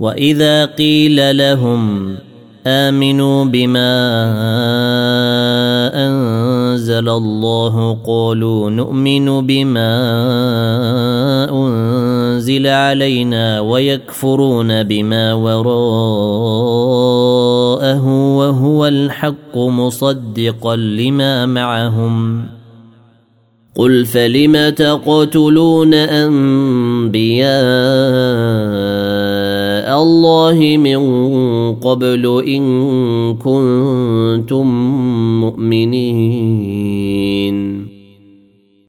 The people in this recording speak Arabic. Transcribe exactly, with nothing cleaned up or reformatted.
وإذا قيل لهم آمنوا بما أنزل الله قالوا نؤمن بما أنزل علينا ويكفرون بما وراءه وهو الحق مصدقا لما معهم قل فلم تقتلون أنبياء الله من قبل إن كنتم مؤمنين